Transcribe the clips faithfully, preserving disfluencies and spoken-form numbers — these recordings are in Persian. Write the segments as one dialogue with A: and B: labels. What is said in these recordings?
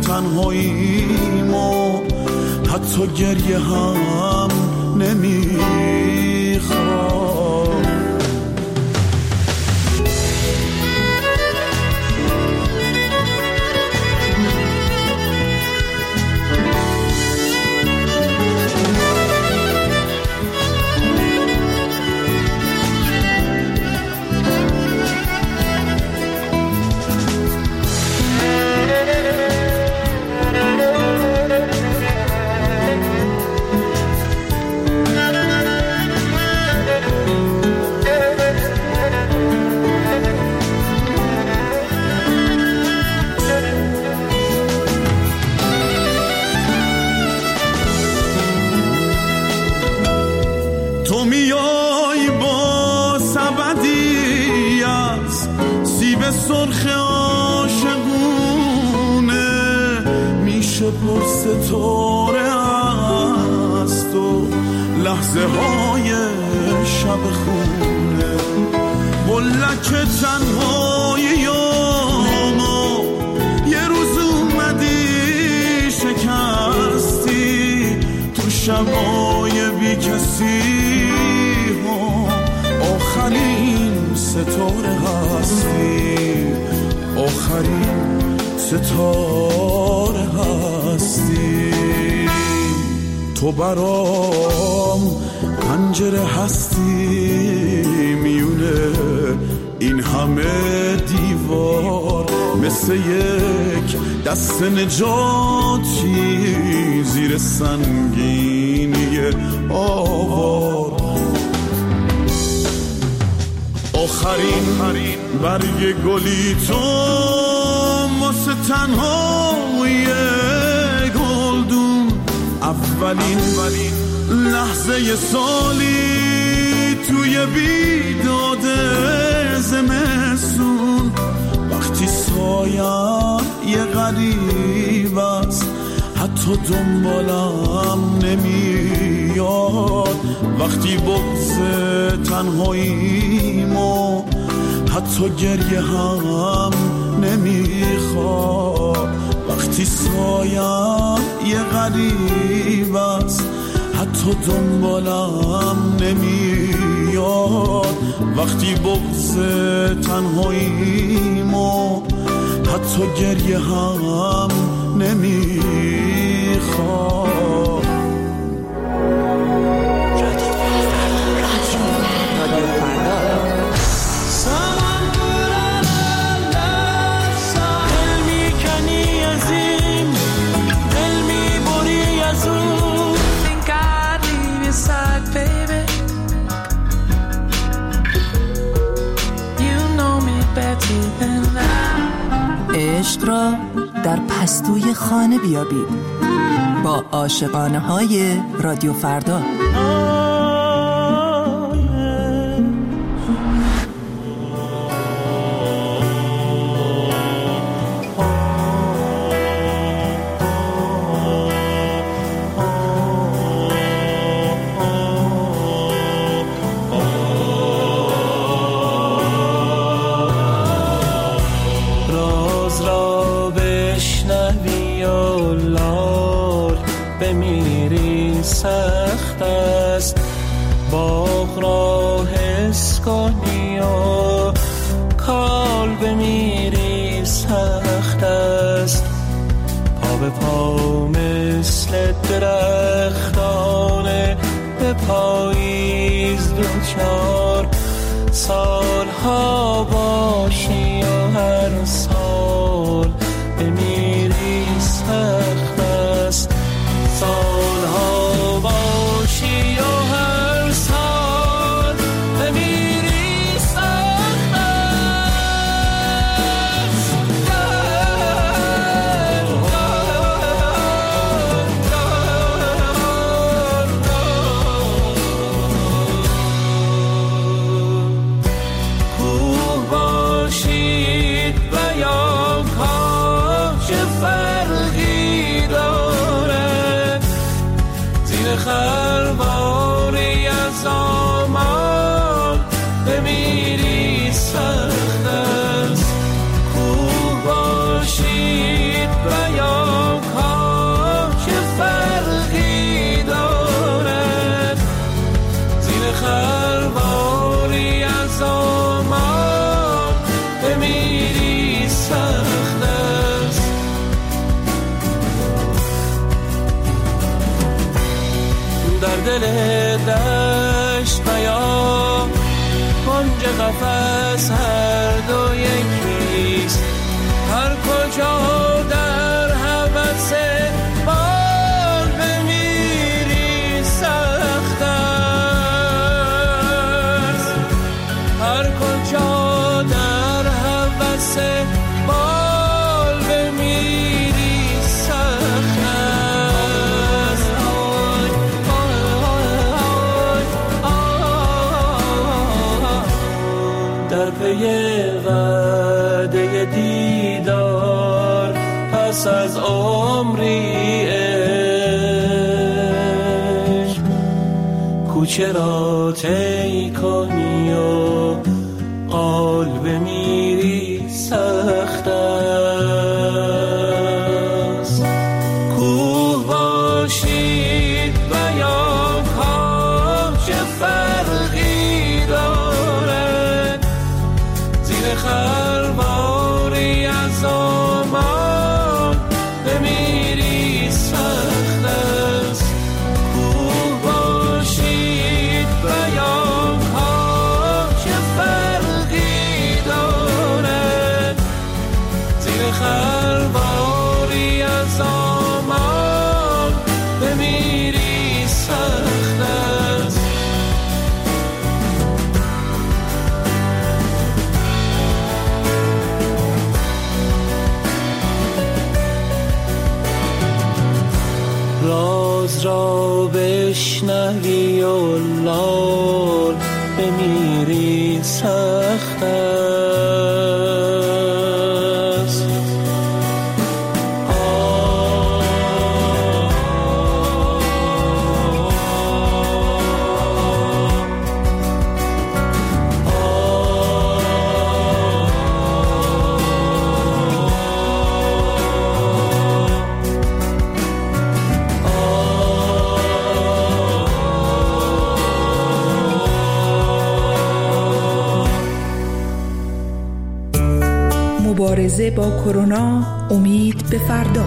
A: تنهاییم و حتی گریه هم نمیخوام. تو میای با سبدی از سیب سرخ عاشقونه، میشه پر ستاره از تو لحظه های شب خونه. بلک تنهاییامو یه روز اومدی شکستی، تو شبای بی کسی آخرین ستاره هستی، آخرین ستاره هستی. تو برام پنجره هستی میونه این همه دیوار، مثل یک دست نجاتی زیر سنگینی آوار. آخرین برگ گلی تو واسه تنهای گلدون، اولین لحظه سالی توی بیداد زمستون، وقتی سایم یه غریب است حتی دنبالم نمیاد، وقتی بغض تنهاییم و حتی گریه هم نمیخواد، وقتی سایم یه غریب است حتی دنبالم نمیاد، وقتی بغض تنهاییم و حتی گریه هم نمیخواد.
B: عشق را در پستوی خانه بیابید با عاشقانه های رادیو فردا.
C: سخت است باغ را حس کنی و کال بمیری سخت است، پا به پا مثل درختانه به پاییز دوچار، سالها باشی و هر سال بمیری سخت است، سالها باشی و هر سال بمیری سخت است. کوه باشید و یا کاج فرقی دل دشت بیا کنج قفس هر دو یکیست، هر کجا در هوس بال بمیری سخت است، هر کجا در هوس بال بمیری سخت است. در پی وعده دیدار پس از عمری عشق، کوچه را طی کنی و قال بمیری سخت است. کوه باشید و یا کام چه فرقی دارد، زیر خرواری از آمان بمیری سخت است. کوه باشید و یا کام چه فرقی دارد، زیر خرواری از آمان بمیری سخت است. راز را بشنوی و لال بمیری سخت است.
D: مبارزه با کرونا، امید به فردا.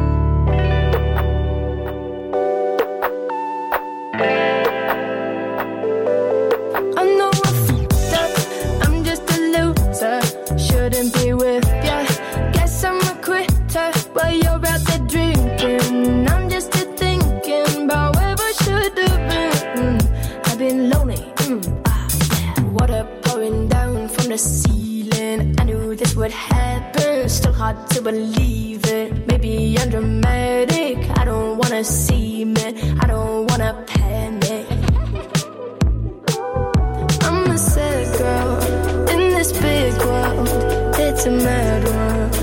E: To believe it, maybe I'm dramatic. I don't wanna seem it, I don't wanna panic. I'm a sad girl in this big world. It's a mad world.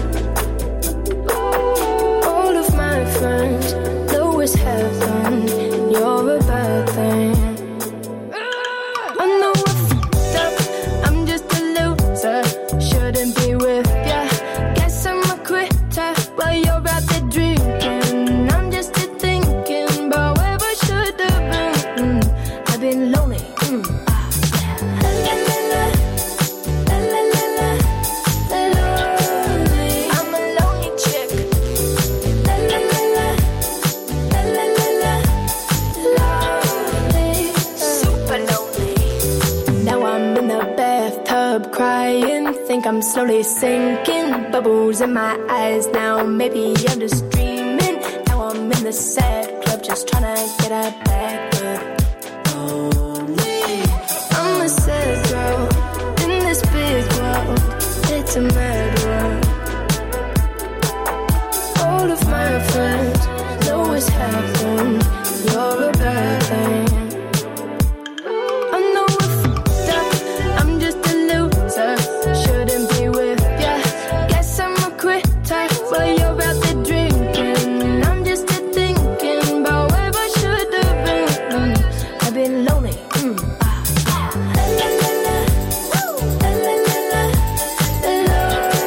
E: All of my friends know it's heaven. You're a bad thing. I know I fucked up. I'm just a loser. Shouldn't be with ya. While you're out there drinking, I'm just here thinking about where I should have been. Mm, I've been lonely. Mm, ah, la la la la, la la la la, lonely. I'm a lonely chick. La la la la, la la la la, lonely, super lonely. Now I'm in the bathtub crying, think I'm slowly sinking. Bubbles in my eyes now, maybe I'm just dreaming. Now I'm in the sad club, just trying to get her back up. Only I'm a sad girl in this big world. It's a mad world. All of my friends know it's happened. You're a bad thing. I know I fucked up. I'm just a loser. Shouldn't be with ya. While you're out there drinking, I'm just here thinking about where I should have been. Mm, I've been lonely. Mm, ah, la la la la, la la la la, lonely.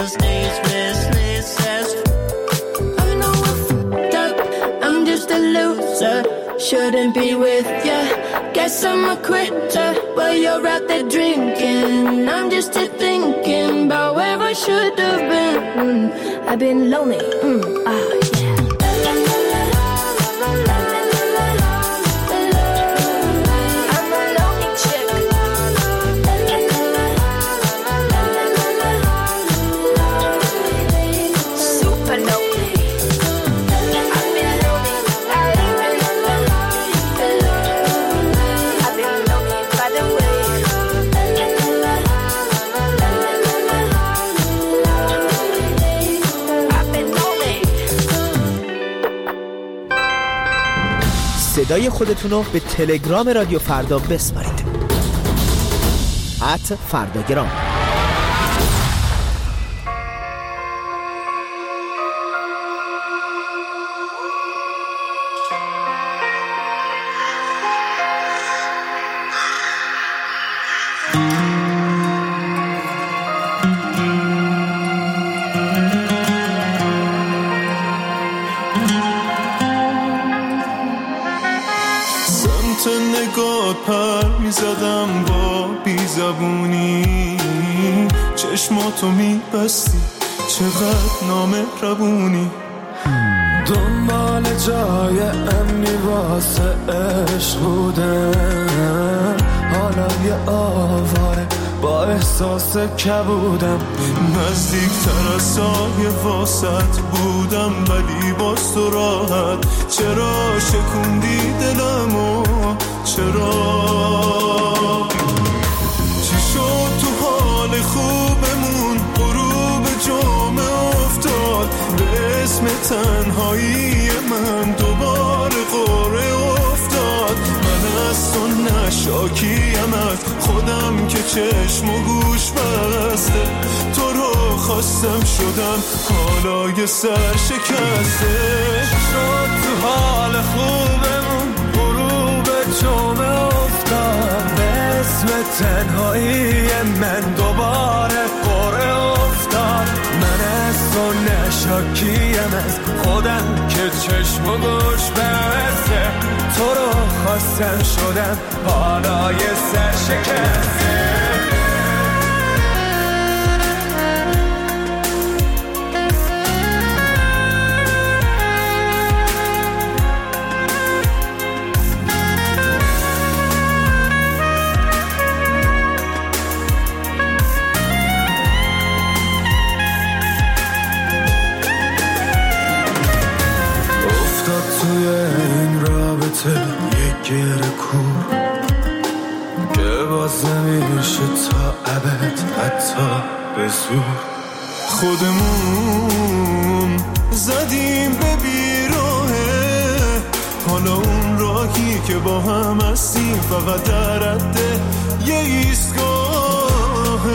C: cause needlessness says
E: I know I fucked up, I'm just a loser. Shouldn't be with ya. Guess I'm a quitter while you're out there drinking. I'm just here thinking about where I should have been. Mm, I've been lonely. Mm, ah, yeah.
F: صدای خودتون رو به تلگرام رادیو فردا بسپارید. ات فرداگرام.
A: زدم با بیزبونی چشماتو میبستی چقدر نامهربونی دنبال جای امنی واسه عشق بودم حالا یه آواره با احساس کبودم نزدیکتر از سایه واسط بودم ولی باز تو راحت چرا شکوندی دلمو چرا چی شد تو حال خوبمون غروب جمعه افتاد به اسم تنهایی من دوباره قره افتاد من از تو نشاکیم از خودم که چشم و گوش بسته تو رو خواستم شدم حالا یه سر شکسته شد تو حال خوبمون غروب جمعه افتاد به اسم تنهایی من دوباره قره افتاد من از تو نشاکیم از خودم که چشم و گوش بسته تو رو خواستم شدم حالا یه سر شکسته توی این رابطه یک گره کور که باز نمیشه تا ابد حتی به زور خودمون زدیم به بیراهه حالا اون راهی که با هم هستیم فقط در رده یه ایستگاهه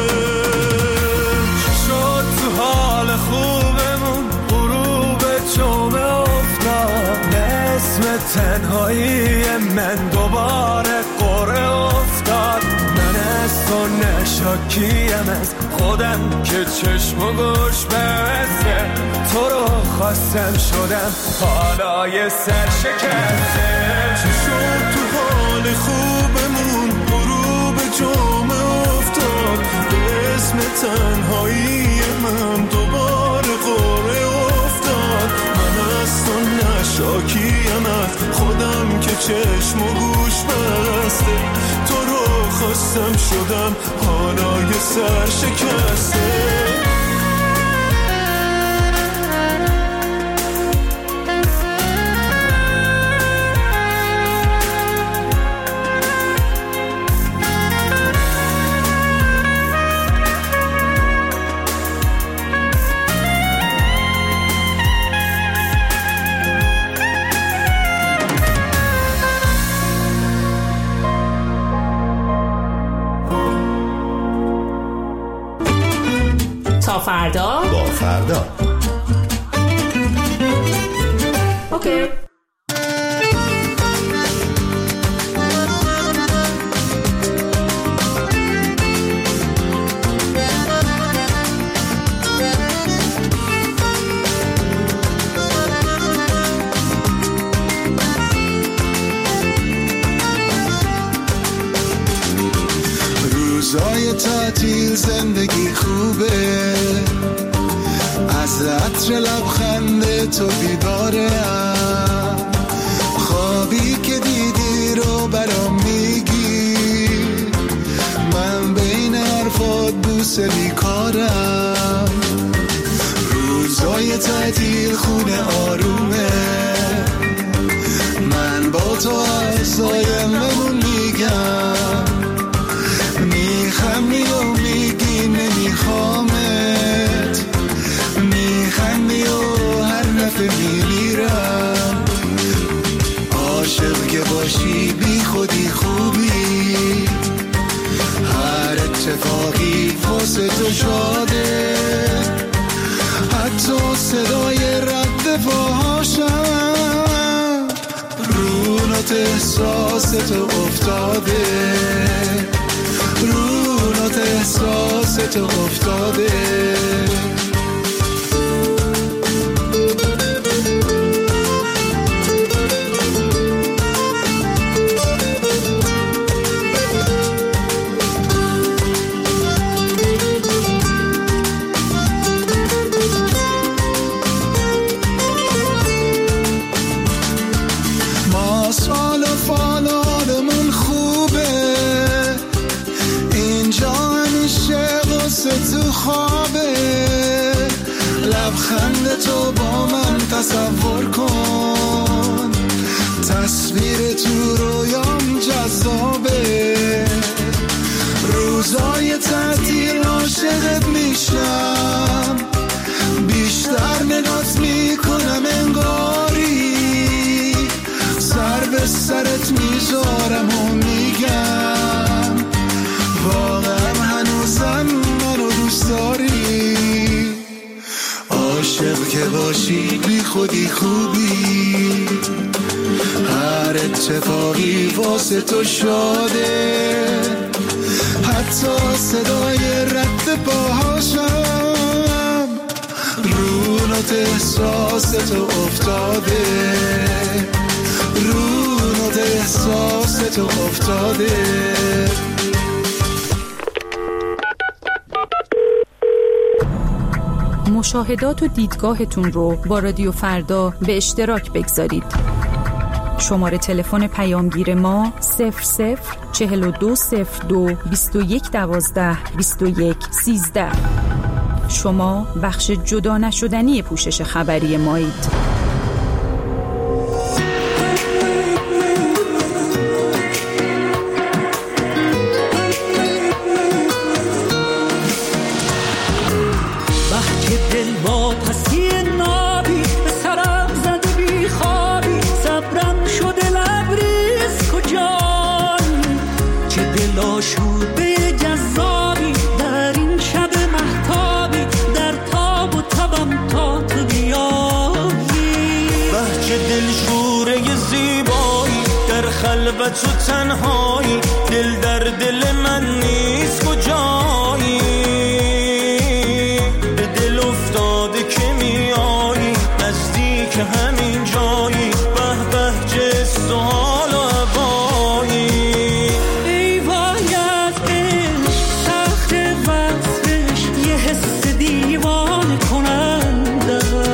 A: شد تو حال خوبمون غروب جمعه اسم تنهایی من دوباره قره افتاد من از تو نشاکیم از خودم که چشم و گوش بسته تو رو خواستم شدم حالا یه سر شکسته چی شد تو حال خوبمون غروب جمعه افتاد به اسم تنهایی من دوباره قره افتاد من از تو نشاکیم از خودم که چشم و گوش بسته تو رو خواستم شدم حالا یه سر شکسته
G: تا فردا
F: با فردا
G: اوکی.
H: تعطیل زندگی خوبه، از عطر لبخند تو بیدارم، خوابی که دیدی رو برام میگی، من بین حرفات بوسه بیکارم، روزای تعطیل خونه آرومه، من با تو افزایممون میگم، میخندی و میگی نمیخوامت، میخندی و هر دفعه میمیرم، عاشق که باشی بی خودی خوبی، هر اتفاقی واسه تو شاده، حتی صدای رد پاهاشم رو نوت احساس تو افتاده، رو نوت احساس تو افتاده. لبخند تو با من تصور کن، تصویر تو رویام جذابه، روزای تعطیل عاشقت میشم، بیشتر نگات میکنم انگاری، سر به سرت میذارم و میگم واقعا هنوزم منو دوست داری، عاشق که باشی بی خودی خوبی، هر اتفاقی واسه تو شاده، حتی صدای رد پاهاشم رو نوت احساس تو افتاده، رو نوت احساس تو افتاده.
I: مشاهدات و دیدگاهتون رو با رادیو فردا به اشتراک بگذارید. شماره تلفن پیامگیر ما صفر صفر چهل و دو صفر دو بیست و یک دوازده بیست و یک سیزده. شما بخش جدا نشدنی پوشش خبری مایید.
C: خلوت و تنهایی، دل در دل من نیست کجایی، به دل افتاده که میایی نزدیک همین جایی، به به جست و حال و هوایی، ای وای از عشق سخت وصفش یه حس دیوانه کننده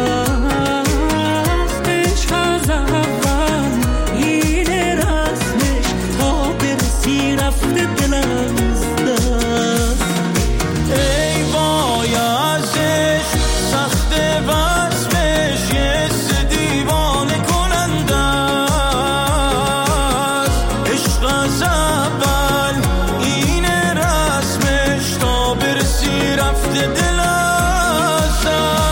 C: است، عشق از اول این رسمش تا برسی رفته دلم از دست، ای وای از عشق سخت وصفش یه حس دیوانه کننده است، عشق از اول این رسمش تا برسی رفته دلم از دست.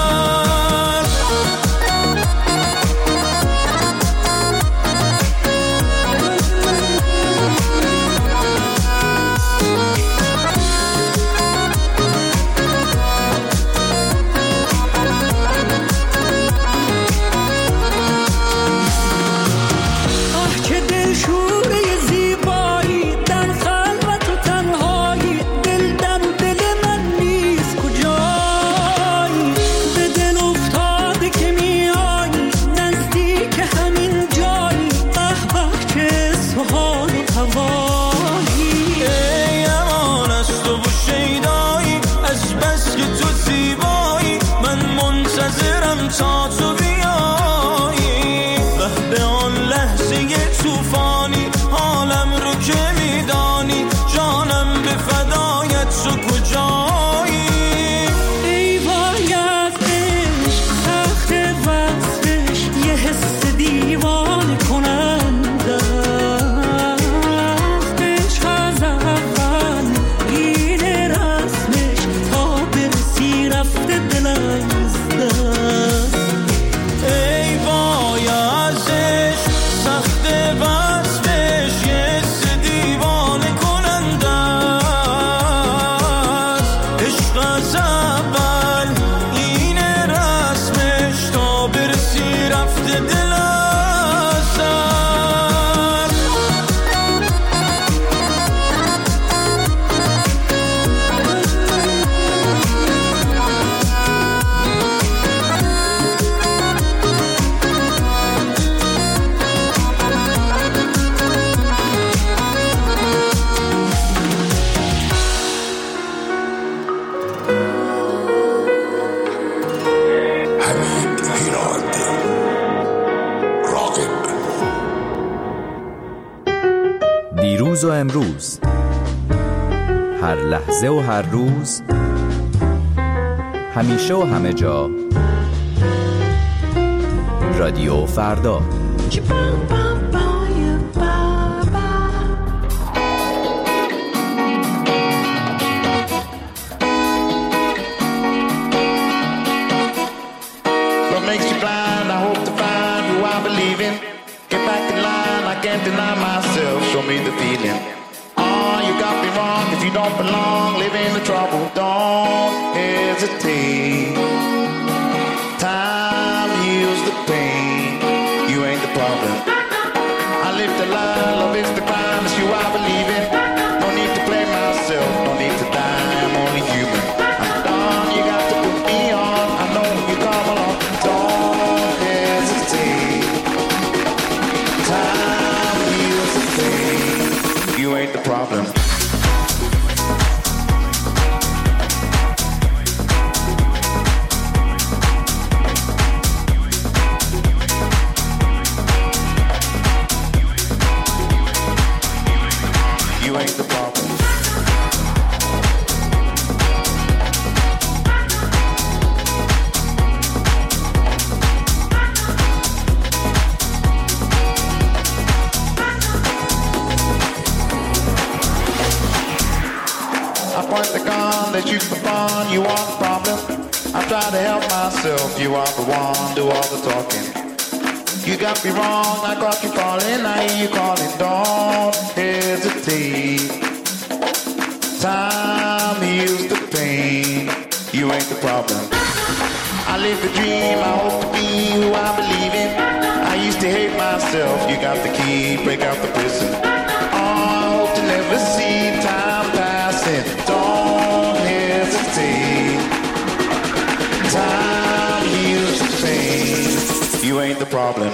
C: آه که دل شوره زیبایی، در خلوت و تنهایی، دل در دل من نیست کجایی،
J: امروز، هر لحظه و هر روز، همیشه و همه جا، رادیو فردا.
K: Can't deny myself, show me the feeling. Oh, you got me wrong. If you don't belong, live in the trouble. Don't hesitate. Time heals the pain. You ain't the problem. I live the lie, love is the crime. It's you I believe in. No need to play myself, no need to die. I'm only human. I'm done. You got to put me on. I know you come along. Don't hesitate. Time. You ain't the problem. You ain't the problem. Point the gun, they shoot the fun, you are the problem. I try to help myself, you are the one, do all the talking. You got me wrong, I got you falling, I hear you calling, don't hesitate. Time heals the pain, you ain't the problem. I live the dream, I hope to be who I believe in. I used to hate myself, you got the key, break out the prison. Oh, I hope to never see time passing. Don't hesitate. Time heals the pain. You ain't the problem.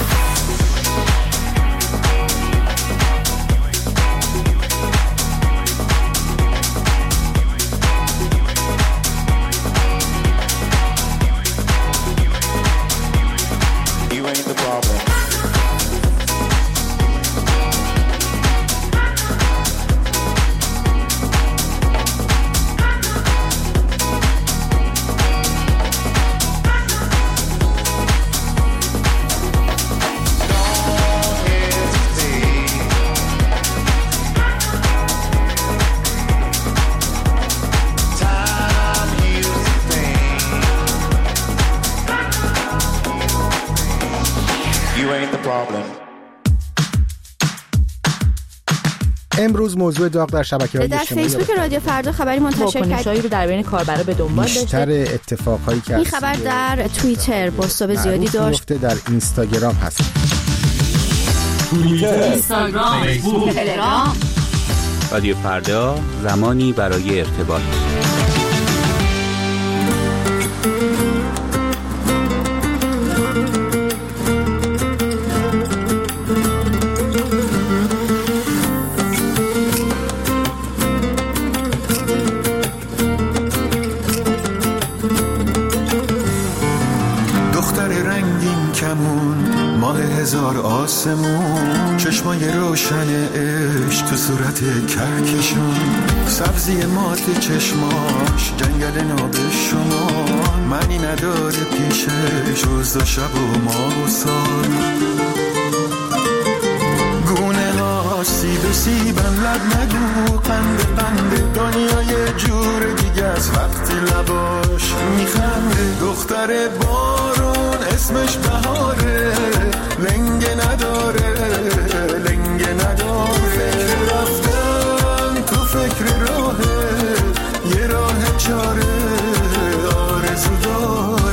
K: You ain't the problem.
L: امروز موضوع داغ در شبکه‌های اجتماعی
M: در فیسبوک رادیو فردا خبری منتشر کرد.
G: واکنش‌هایی رو در بین کاربرا به دنبال داشته.
L: بیشتر اتفاقهایی که
M: این خبر در توییتر بازتاب زیادی داشت.
L: در اینستاگرام هست.
N: توییتر، اینستاگرام، فیسبوک، تلگرام.
O: رادیو فردا، زمانی برای ارتباط.
H: هزار آسمون، چشمای روشن عشق تو صورت کهکشون، سبزی مات چشماش جنگل ناب شما، معنی نداره پیشش روز و شب و ماه و سال. گونه ها سیب سیبن لب نگو، قند قند دنیای جور دیگه از وقتی لباش میخنده. دختر بارون اسمش بهاره، لنگه نداره لنگه نداره. فکر رفتن تو فکر راهه، یه راه چاره آرزو داره.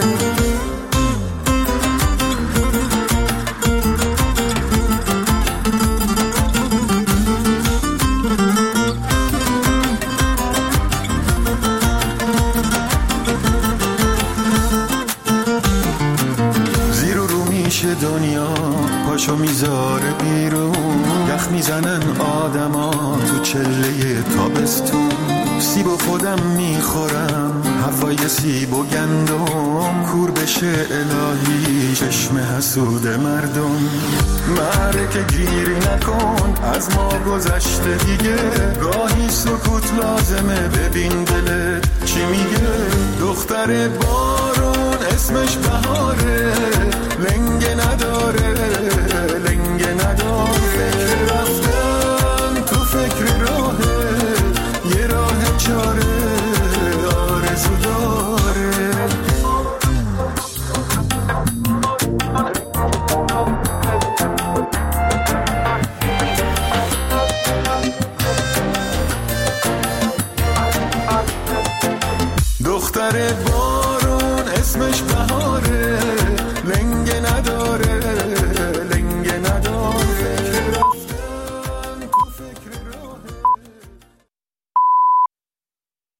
H: دنیا پاشو میذاره بیرون، یخ میزنن آدما تو چله تابستون. سیب و خودم میخورم، هوای سیب و گندم، کور بشه الهی چشم حسود مردم. معرکه گیری نکن از ما گذشته دیگه، گاهی سکوت لازمه ببین دلت چی میگه. دختر بارون اسمش بهاره، لنگه نداره لنگه نداره. فکر رفتن تو فکر راهه، یه راه چاره آرزو داره. دختر با